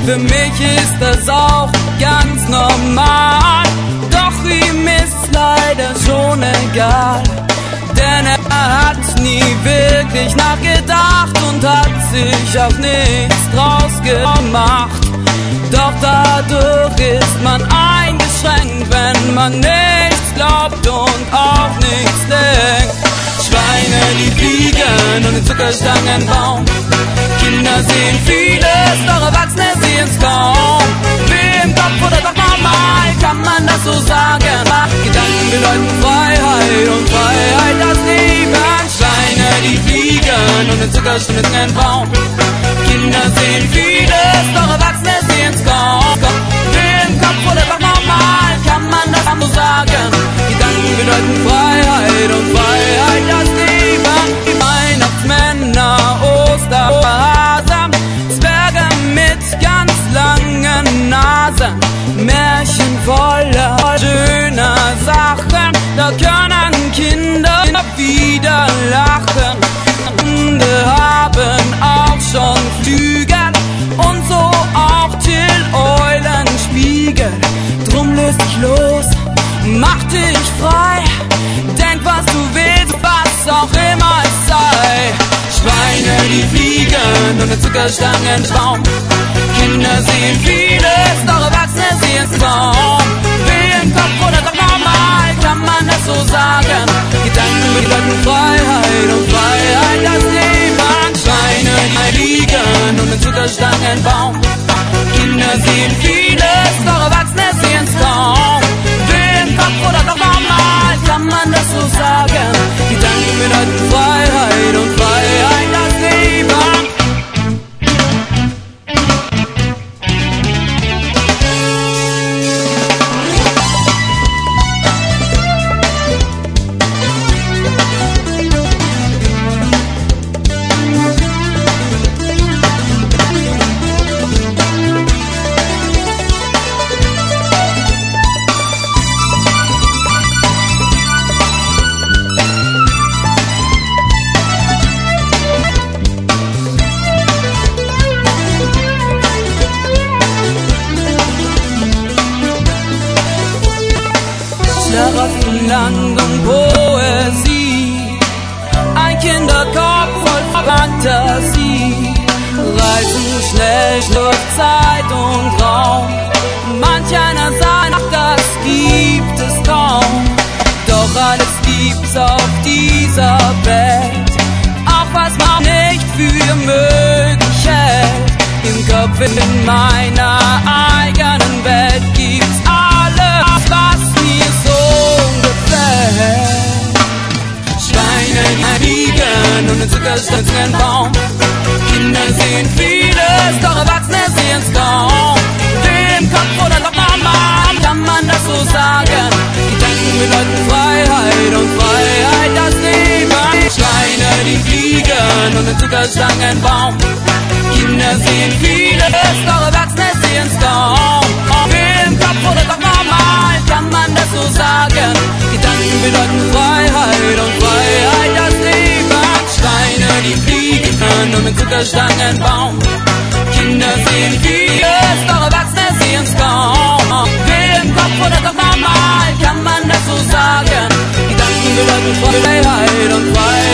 Für mich ist das auch ganz normal, doch ihm ist leider schon egal. Denn er hat nie wirklich nachgedacht und hat sich auch nichts draus gemacht. Doch dadurch ist man eingeschränkt, wenn man nichts glaubt und auch nichts denkt. Schweine, die fliegen und den Zuckerstangenbaum. Kinder sehen vieles, doch Erwachsene sehen's kaum. Wie im Kopf oder doch normal, kann man das so sagen? Gedanken bedeuten Freiheit und Freiheit das Leben. Schweine, die fliegen und den Zuckerstangenbaum. Kinder sehen vieles, doch Erwachsene sehen's kaum. Wie im Kopf oder doch normal, kann man das so sagen? Gedanken bedeuten Freiheit und Freiheit das Leben. Die Weihnachtsmänner, Osterhasen, Zwerge mit ganz langen Nasen, Märchen voller schöner Sachen, da können Kinder wieder lachen. Hunde haben auch schon Flügel und so auch Till Eulenspiegel. Drum löst dich los, mach dich frei, denk was du willst, was auch immer es sei. Schweine, die fliegen und den Zuckerstangenbaum. Kinder sehen vieles, doch Erwachsene sehen's kaum. Wie im Kopf oder doch normal, kann man das so sagen? Gedanken bedeuten Freiheit und Freiheit das Leben. Schweine, die fliegen und den Zuckerstangenbaum. Kinder sehen vieles, doch Erwachsene sehen's kaum. Wie im Kopf oder doch normal, kann man das so sagen? Gedanken bedeuten Freiheit und Freiheit das Leben. Landung Poesie, ein Kinderkopf voll Fantasie. Reisen schnell durch Zeit und Raum, manch einer sagt, das gibt es kaum. Doch alles gibt's auf dieser Welt, auch was man nicht für möglich hält. Im Kopf in meiner eigenen Welt gibt's alles, was mir so gefällt. Schweine fliegen und den Zuckerstangenbaum. Kinder sehen vieles, doch Erwachsene sehen's kaum. Wie im Kopf oder doch normal, kann man das so sagen? Gedanken bedeuten Freiheit und Freiheit das Leben. Schweine, die fliegen und den Zuckerstangenbaum. Kinder sehen vieles, doch Erwachsene sehen's kaum. Wie im Kopf oder doch normal, kann man das so sagen? Gedanken bedeuten Freiheit und Freiheit das Leben. Schweine, die fliegen und den Zuckerstangenbaum. Kinder sehen vieles, doch Erwachsene sehen's kaum. Wie im Kopf oder doch normal, kann man das so sagen? Gedanken bedeuten Freiheit und Freiheit.